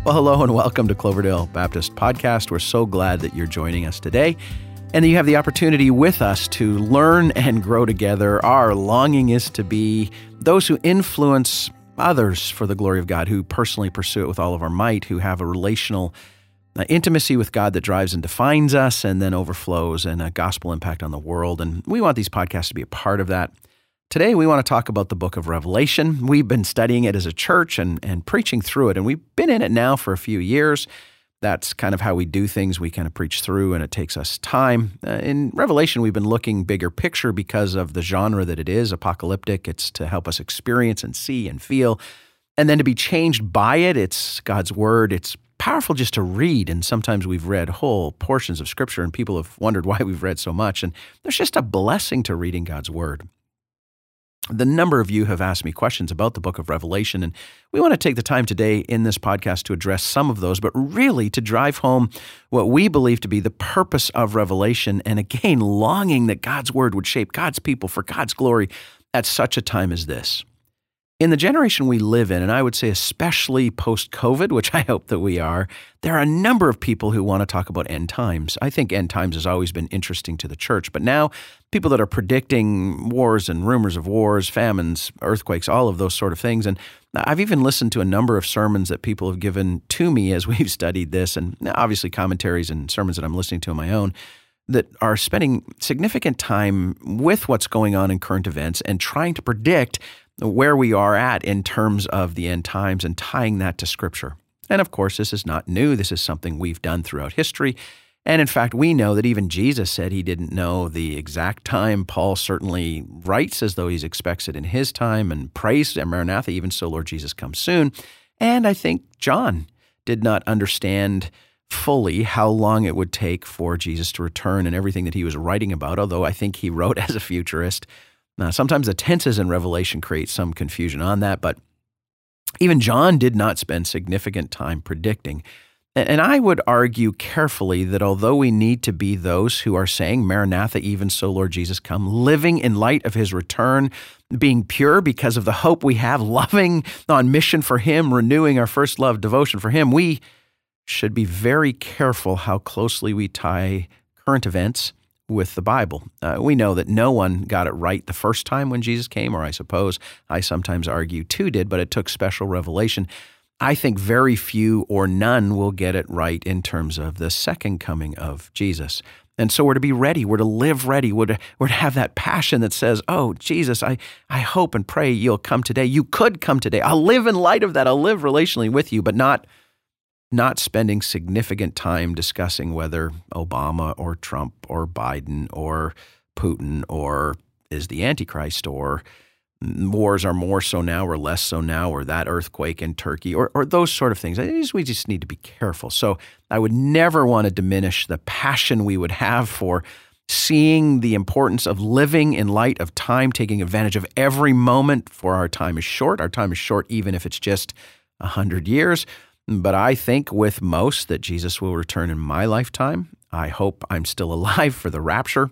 Well, hello and welcome to Cloverdale Baptist Podcast. We're so glad that you're joining us today and that you have the opportunity with us to learn and grow together. Our longing is to be those who influence others for the glory of God, who personally pursue it with all of our might, who have a relational intimacy with God that drives and defines us and then overflows in a gospel impact on the world. And we want these podcasts to be a part of that. Today, we want to talk about the book of Revelation. We've been studying it as a church and preaching through it, and we've been in it now for a few years. That's kind of how we do things. We kind of preach through, and it takes us time. In Revelation, we've been looking bigger picture because of the genre that it is, apocalyptic. It's to help us experience and see and feel, and then to be changed by it. It's God's Word. It's powerful just to read, and sometimes we've read whole portions of Scripture, and people have wondered why we've read so much, and there's just a blessing to reading God's Word. The number of you have asked me questions about the book of Revelation, and we want to take the time today in this podcast to address some of those, but really to drive home what we believe to be the purpose of Revelation, and again, longing that God's Word would shape God's people for God's glory at such a time as this. In the generation we live in, and I would say especially post-COVID, which I hope that we are, there are a number of people who want to talk about end times. I think end times has always been interesting to the church, but now people that are predicting wars and rumors of wars, famines, earthquakes, all of those sort of things. And I've even listened to a number of sermons that people have given to me as we've studied this, and obviously commentaries and sermons that I'm listening to on my own, that are spending significant time with what's going on in current events and trying to predict where we are at in terms of the end times and tying that to Scripture. And of course, this is not new. This is something we've done throughout history. And in fact, we know that even Jesus said he didn't know the exact time. Paul certainly writes as though he expects it in his time and prays, Maranatha, even so, Lord Jesus, come soon. And I think John did not understand fully how long it would take for Jesus to return and everything that he was writing about, although I think he wrote as a futurist. Now, sometimes the tenses in Revelation create some confusion on that, but even John did not spend significant time predicting. And I would argue carefully that although we need to be those who are saying, Maranatha, even so, Lord Jesus, come, living in light of his return, being pure because of the hope we have, loving on mission for him, renewing our first love, devotion for him, we should be very careful how closely we tie current events with the Bible. We know that no one got it right the first time when Jesus came, or I suppose I sometimes argue two did, but it took special revelation. I think very few or none will get it right in terms of the second coming of Jesus. And so we're to be ready. We're to live ready. We're to have that passion that says, oh, Jesus, I hope and pray you'll come today. You could come today. I'll live in light of that. I'll live relationally with you, but not spending significant time discussing whether Obama or Trump or Biden or Putin or is the Antichrist or wars are more so now or less so now or that earthquake in Turkey or those sort of things. We just need to be careful. So I would never want to diminish the passion we would have for seeing the importance of living in light of time, taking advantage of every moment, for our time is short. Our time is short even if it's just 100 years. But I think with most that Jesus will return in my lifetime. I hope I'm still alive for the rapture,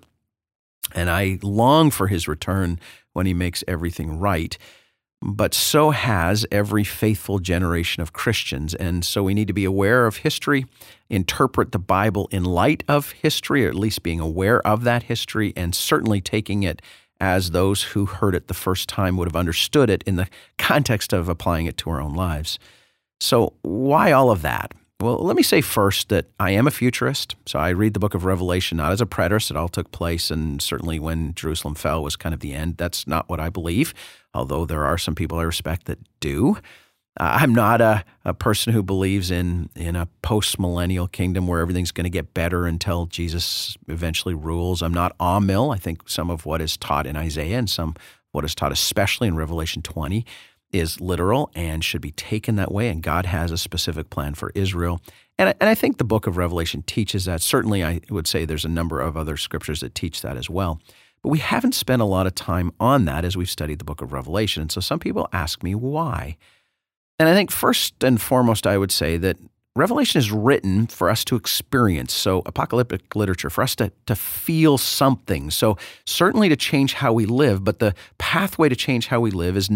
and I long for his return when he makes everything right. But so has every faithful generation of Christians, and so we need to be aware of history, interpret the Bible in light of history, or at least being aware of that history, and certainly taking it as those who heard it the first time would have understood it in the context of applying it to our own lives. So why all of that? Well, let me say first that I am a futurist. So I read the book of Revelation not as a preterist. It all took place, and certainly when Jerusalem fell was kind of the end. That's not what I believe, although there are some people I respect that do. I'm not a person who believes in a post-millennial kingdom where everything's going to get better until Jesus eventually rules. I'm not amill. I think some of what is taught in Isaiah and some of what is taught especially in Revelation 20 is literal and should be taken that way, and God has a specific plan for Israel. And I think the book of Revelation teaches that. Certainly, I would say there's a number of other scriptures that teach that as well. But we haven't spent a lot of time on that as we've studied the book of Revelation. And so some people ask me why. And I think first and foremost, I would say that Revelation is written for us to experience, so apocalyptic literature, for us to feel something. So certainly to change how we live, but the pathway to change how we live is not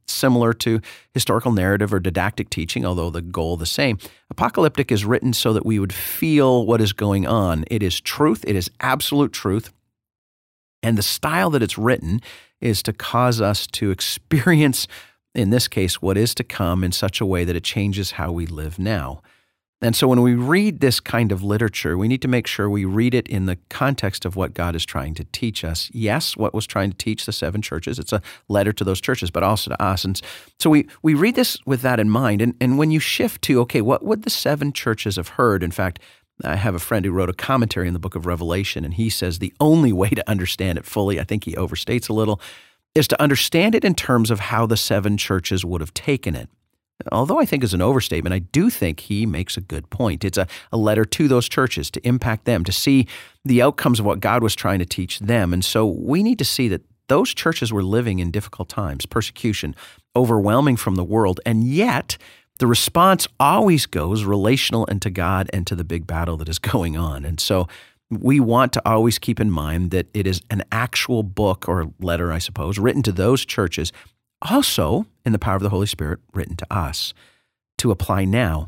similar to historical narrative or didactic teaching, although the goal the same. Apocalyptic is written so that we would feel what is going on. It is truth. It is absolute truth. And the style that it's written is to cause us to experience, in this case, what is to come in such a way that it changes how we live now. And so when we read this kind of literature, we need to make sure we read it in the context of what God is trying to teach us. Yes, what was trying to teach the 7 churches. It's a letter to those churches, but also to us. And so we read this with that in mind. And when you shift to, okay, what would the 7 churches have heard? In fact, I have a friend who wrote a commentary in the book of Revelation, and he says the only way to understand it fully, I think he overstates a little, is to understand it in terms of how the 7 churches would have taken it. Although I think is an overstatement, I do think he makes a good point. It's a letter to those churches to impact them, to see the outcomes of what God was trying to teach them. And so we need to see that those churches were living in difficult times, persecution, overwhelming from the world, and yet the response always goes relational and to God and to the big battle that is going on. And so we want to always keep in mind that it is an actual book or letter, I suppose, written to those churches, also in the power of the Holy Spirit, written to us to apply now,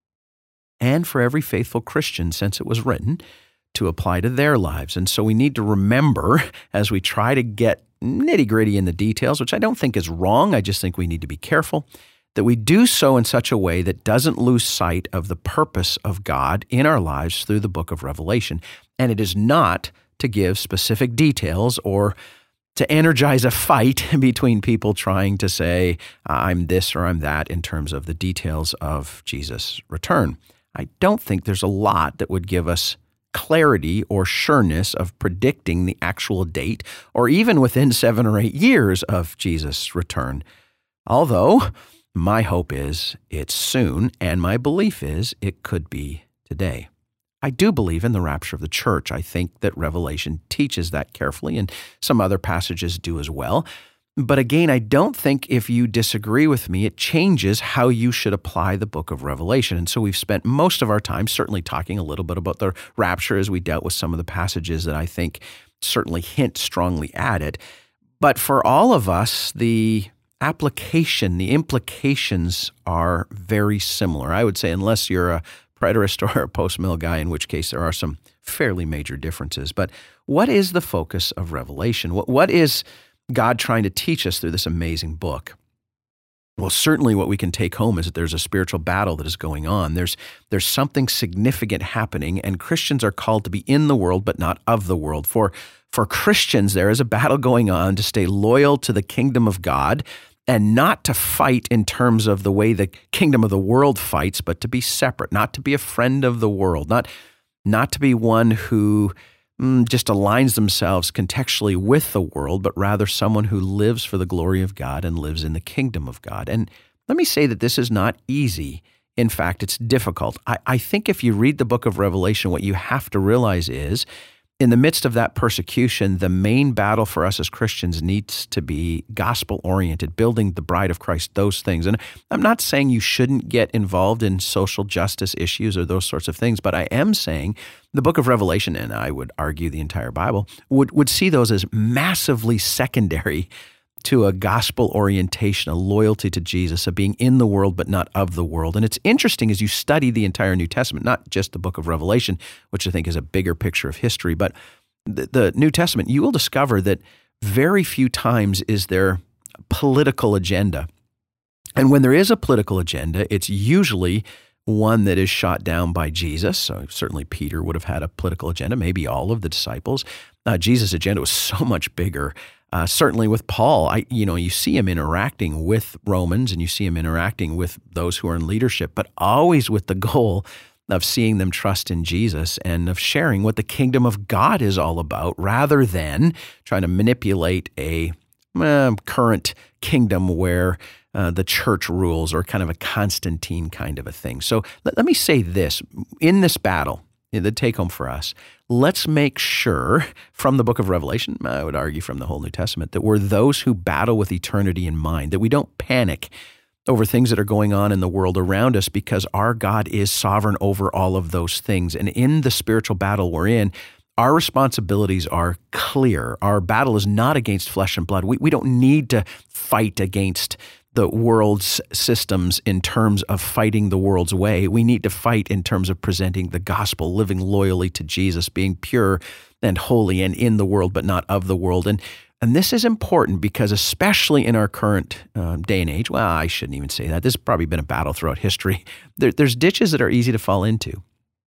and for every faithful Christian since it was written, to apply to their lives. And so we need to remember, as we try to get nitty-gritty in the details, which I don't think is wrong, I just think we need to be careful, that we do so in such a way that doesn't lose sight of the purpose of God in our lives through the book of Revelation. And it is not to give specific details or to energize a fight between people trying to say, I'm this or I'm that in terms of the details of Jesus' return. I don't think there's a lot that would give us clarity or sureness of predicting the actual date or even within 7 or 8 years of Jesus' return. Although my hope is it's soon, and my belief is it could be today. I do believe in the rapture of the church. I think that Revelation teaches that carefully, and some other passages do as well. But again, I don't think if you disagree with me, it changes how you should apply the book of Revelation. And so we've spent most of our time certainly talking a little bit about the rapture as we dealt with some of the passages that I think certainly hint strongly at it. But for all of us, the application, the implications are very similar. I would say unless you're a preterist or a post-mill guy, in which case there are some fairly major differences. But what is the focus of Revelation? What is God trying to teach us through this amazing book? Well, certainly what we can take home is that there's a spiritual battle that is going on. There's something significant happening, and Christians are called to be in the world, but not of the world. For Christians, there is a battle going on to stay loyal to the kingdom of God and not to fight in terms of the way the kingdom of the world fights, but to be separate, not to be a friend of the world, not to be one who just aligns themselves contextually with the world, but rather someone who lives for the glory of God and lives in the kingdom of God. And let me say that this is not easy. In fact, it's difficult. I think if you read the book of Revelation, what you have to realize is, in the midst of that persecution, the main battle for us as Christians needs to be gospel-oriented, building the bride of Christ, those things. And I'm not saying you shouldn't get involved in social justice issues or those sorts of things, but I am saying the book of Revelation, and I would argue the entire Bible, would see those as massively secondary to a gospel orientation, a loyalty to Jesus, a being in the world but not of the world. And it's interesting as you study the entire New Testament, not just the book of Revelation, which I think is a bigger picture of history, but the New Testament, you will discover that very few times is there a political agenda. And when there is a political agenda, it's usually one that is shot down by Jesus. So certainly Peter would have had a political agenda, maybe all of the disciples. Jesus' agenda was so much bigger. Certainly with Paul, you see him interacting with Romans and you see him interacting with those who are in leadership, but always with the goal of seeing them trust in Jesus and of sharing what the kingdom of God is all about, rather than trying to manipulate a current kingdom where the church rules, or kind of a Constantine kind of a thing. So let me say this. In this battle, the take home for us, let's make sure from the book of Revelation, I would argue from the whole New Testament, that we're those who battle with eternity in mind, that we don't panic over things that are going on in the world around us, because our God is sovereign over all of those things. And in the spiritual battle we're in, our responsibilities are clear. Our battle is not against flesh and blood. We don't need to fight against the world's systems in terms of fighting the world's way. We need to fight in terms of presenting the gospel, living loyally to Jesus, being pure and holy and in the world, but not of the world. And this is important because especially in our current day and age, well, I shouldn't even say that. This has probably been a battle throughout history. There's ditches that are easy to fall into.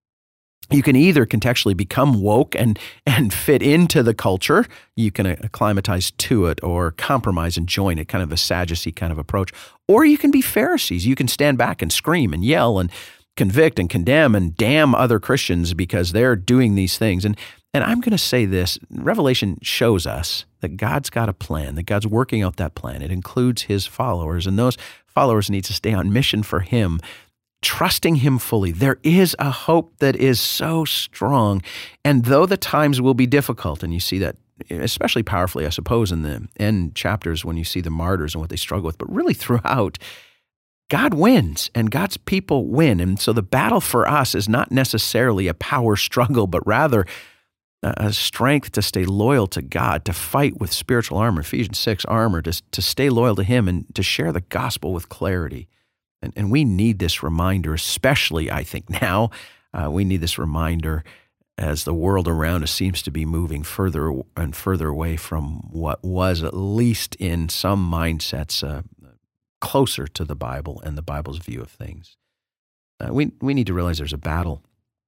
You can either contextually become woke and fit into the culture. You can acclimatize to it or compromise and join it, kind of a Sadducee kind of approach. Or you can be Pharisees. You can stand back and scream and yell and convict and condemn and damn other Christians because they're doing these things. And I'm going to say this, Revelation shows us that God's got a plan, that God's working out that plan. It includes his followers, and those followers need to stay on mission for him, trusting him fully. There is a hope that is so strong. And though the times will be difficult, and you see that especially powerfully, I suppose, in the end chapters when you see the martyrs and what they struggle with, but really throughout, God wins and God's people win. And so the battle for us is not necessarily a power struggle, but rather a strength to stay loyal to God, to fight with spiritual armor, Ephesians 6 armor, to stay loyal to him and to share the gospel with clarity. And we need this reminder, especially, I think, now. We need this reminder as the world around us seems to be moving further and further away from what was, at least in some mindsets, closer to the Bible and the Bible's view of things. We need to realize there's a battle,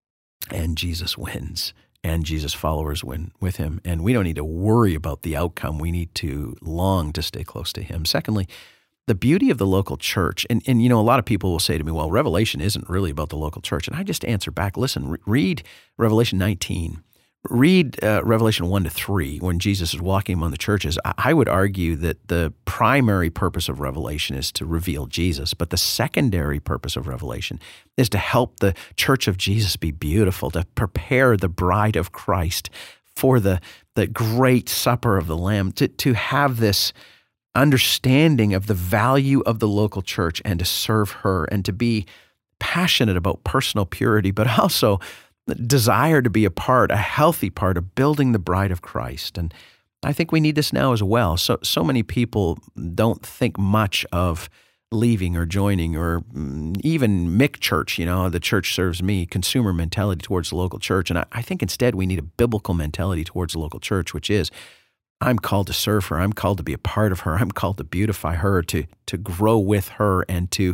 and Jesus wins, and Jesus' followers win with him. And we don't need to worry about the outcome. We need to long to stay close to him. Secondly, the beauty of the local church, and a lot of people will say to me, well, Revelation isn't really about the local church. And I just answer back, listen, read Revelation 19. Read Revelation 1-3 when Jesus is walking among the churches. I would argue that the primary purpose of Revelation is to reveal Jesus, but the secondary purpose of Revelation is to help the church of Jesus be beautiful, to prepare the bride of Christ for the great supper of the Lamb, to have this understanding of the value of the local church and to serve her and to be passionate about personal purity, but also desire to be a healthy part of building the bride of Christ. And I think we need this now as well. So many people don't think much of leaving or joining or even Mick Church, the church serves me, consumer mentality towards the local church. And I think instead we need a biblical mentality towards the local church, which is, I'm called to serve her. I'm called to be a part of her. I'm called to beautify her, to grow with her, and to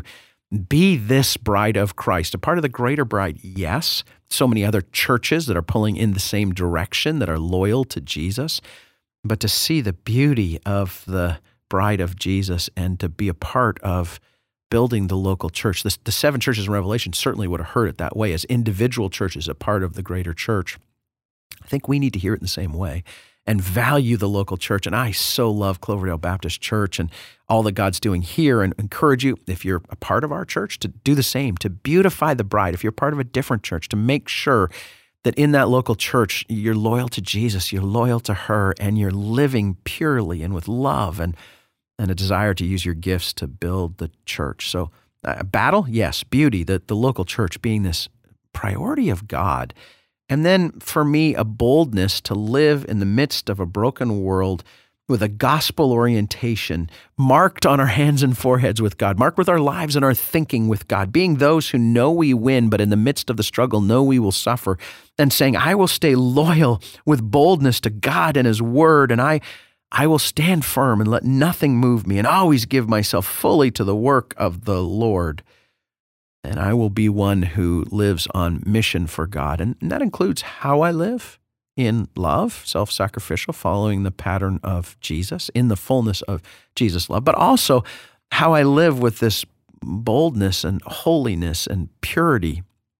be this bride of Christ, a part of the greater bride. Yes, so many other churches that are pulling in the same direction, that are loyal to Jesus, but to see the beauty of the bride of Jesus and to be a part of building the local church. The 7 churches in Revelation certainly would have heard it that way as individual churches, a part of the greater church. I think we need to hear it in the same way and value the local church. And I so love Cloverdale Baptist Church and all that God's doing here, and encourage you, if you're a part of our church, to do the same, to beautify the bride. If you're part of a different church, to make sure that in that local church, you're loyal to Jesus, you're loyal to her, and you're living purely and with love and a desire to use your gifts to build the church. So battle, yes. Beauty, the local church being this priority of God. And then for me, a boldness to live in the midst of a broken world with a gospel orientation, marked on our hands and foreheads with God, marked with our lives and our thinking with God, being those who know we win, but in the midst of the struggle know we will suffer, and saying, I will stay loyal with boldness to God and his word, and I will stand firm and let nothing move me, and always give myself fully to the work of the Lord. And I will be one who lives on mission for God. And that includes how I live in love, self-sacrificial, following the pattern of Jesus, in the fullness of Jesus' love, but also how I live with this boldness and holiness and purity.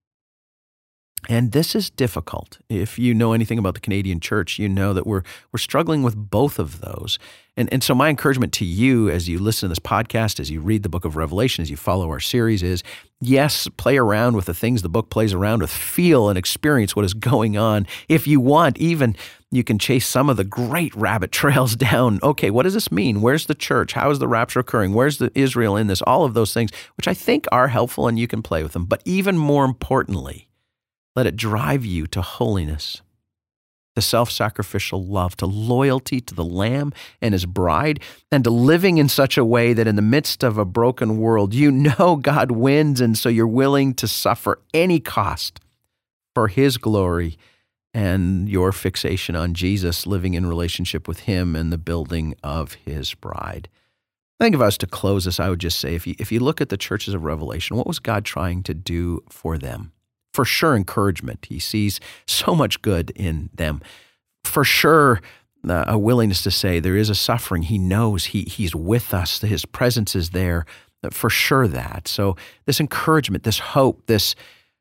And this is difficult. If you know anything about the Canadian church, you know that we're struggling with both of those. And so my encouragement to you as you listen to this podcast, as you read the book of Revelation, as you follow our series is, yes, play around with the things the book plays around with, feel and experience what is going on. If you want, even you can chase some of the great rabbit trails down. Okay, what does this mean? Where's the church? How is the rapture occurring? Where's the Israel in this? All of those things, which I think are helpful, and you can play with them. But even more importantly, let it drive you to holiness. to self-sacrificial love, to loyalty to the Lamb and His bride, and to living in such a way that in the midst of a broken world, you know God wins, and so you're willing to suffer any cost for His glory and your fixation on Jesus, living in relationship with Him and the building of His bride. I think if I was to close this, I would just say, if you look at the churches of Revelation, what was God trying to do for them? For sure, encouragement. He sees so much good in them. For sure, a willingness to say there is a suffering. He knows He's with us. His presence is there. For sure that. So this encouragement, this hope, this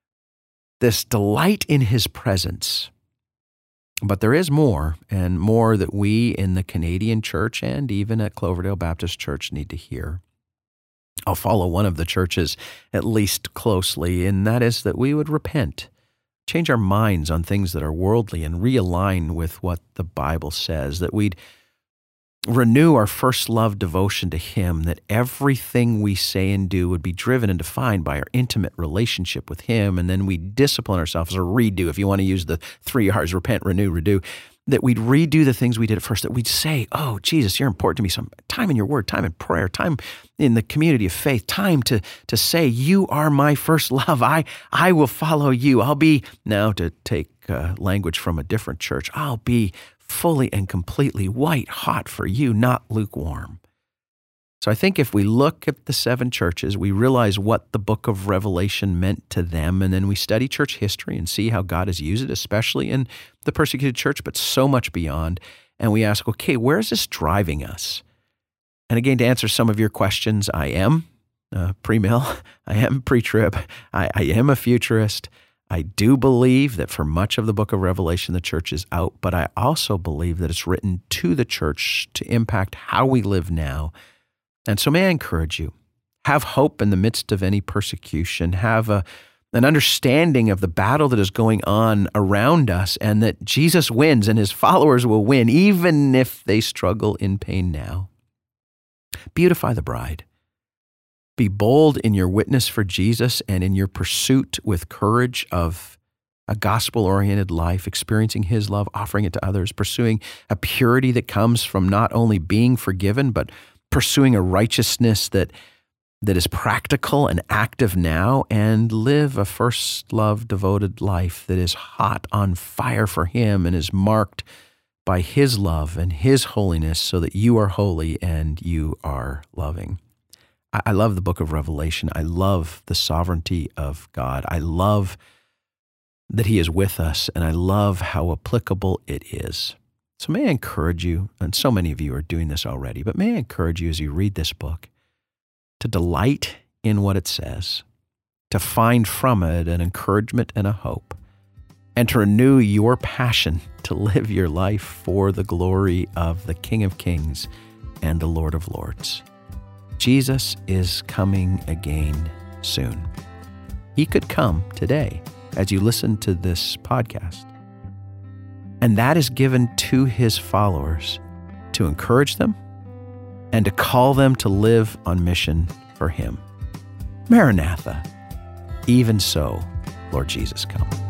delight in His presence. But there is more, and more that we in the Canadian church and even at Cloverdale Baptist Church need to hear. I'll follow one of the churches at least closely, and that is that we would repent, change our minds on things that are worldly and realign with what the Bible says, that we'd renew our first love devotion to Him, that everything we say and do would be driven and defined by our intimate relationship with Him, and then we discipline ourselves, or redo, if you want to use the 3 R's, repent, renew, redo, that we'd redo the things we did at first, that we'd say, oh, Jesus, you're important to me. Some time in your word, time in prayer, time in the community of faith, time to say, you are my first love. I will follow you. I'll be, now to take language from a different church, I'll be fully and completely white hot for you, not lukewarm. So I think if we look at the 7 churches, we realize what the book of Revelation meant to them, and then we study church history and see how God has used it, especially in the persecuted church, but so much beyond. And we ask, okay, where is this driving us? And again, to answer some of your questions, I am pre-mill, I am pre-trib, I am a futurist. I do believe that for much of the book of Revelation, the church is out, but I also believe that it's written to the church to impact how we live now. And so may I encourage you, have hope in the midst of any persecution, have an understanding of the battle that is going on around us, and that Jesus wins and His followers will win, even if they struggle in pain now. Beautify the bride. Be bold in your witness for Jesus and in your pursuit with courage of a gospel-oriented life, experiencing His love, offering it to others, pursuing a purity that comes from not only being forgiven, but pursuing a righteousness that is practical and active now, and live a first love devoted life that is hot on fire for Him and is marked by His love and His holiness, so that you are holy and you are loving. I love the book of Revelation. I love the sovereignty of God. I love that He is with us, and I love how applicable it is. So may I encourage you, and so many of you are doing this already, but may I encourage you as you read this book to delight in what it says, to find from it an encouragement and a hope, and to renew your passion to live your life for the glory of the King of Kings and the Lord of Lords. Jesus is coming again soon. He could come today as you listen to this podcast. And that is given to His followers to encourage them and to call them to live on mission for Him. Maranatha, even so, Lord Jesus, come.